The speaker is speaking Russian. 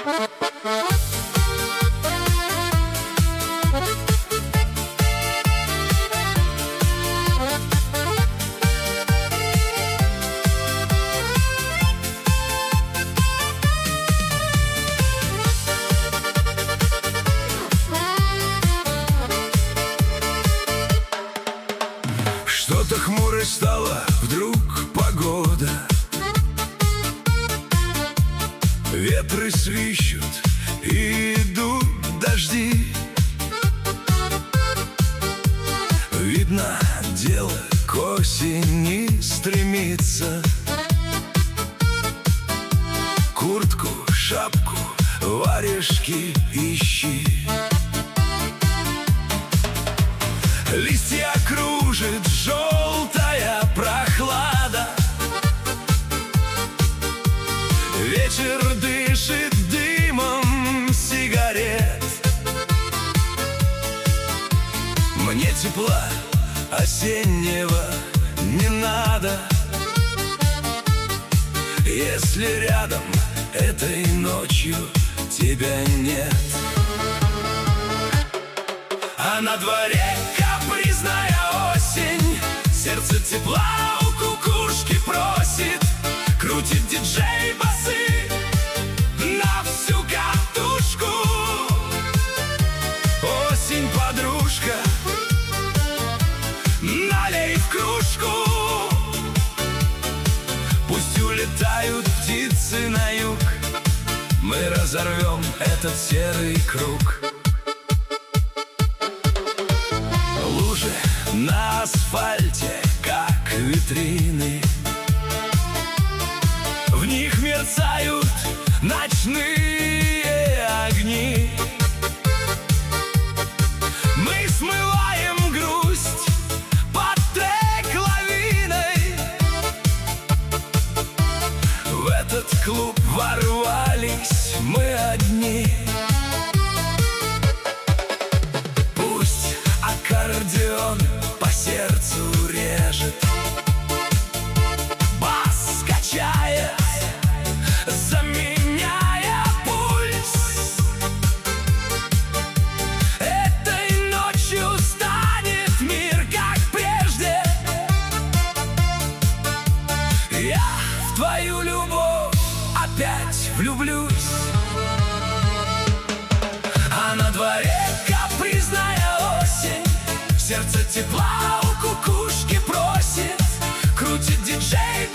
Что-то хмурой стала вдруг погода, ветры свищут и идут дожди. Видно, дело к осени стремится. Куртку, шапку, варежки ищи. Листья кружит желтая прохлада, вечер дышит дымом сигарет. Мне тепла осеннего не надо, если рядом этой ночью тебя нет. А на дворе капризная осень, сердце тепла у кукушки просит. Крутит диджей басы на всю катушку. Осень, подружка, налей в кружку. Пусть улетают птицы на юг, мы разорвем этот серый круг. Лужи на асфальте, как витрины, в них мерцают ночные огни. Мы смываем грусть под трек лавиной. В этот клуб ворвались мы одни. Пусть аккордеон по сердцу режет, бас качает, заменяя пульс. Этой ночью станет мир как прежде. Я в твою любовь опять влюблюсь. А на дворе капризная осень, сердце тепла у кукушки просит. Крутит диджей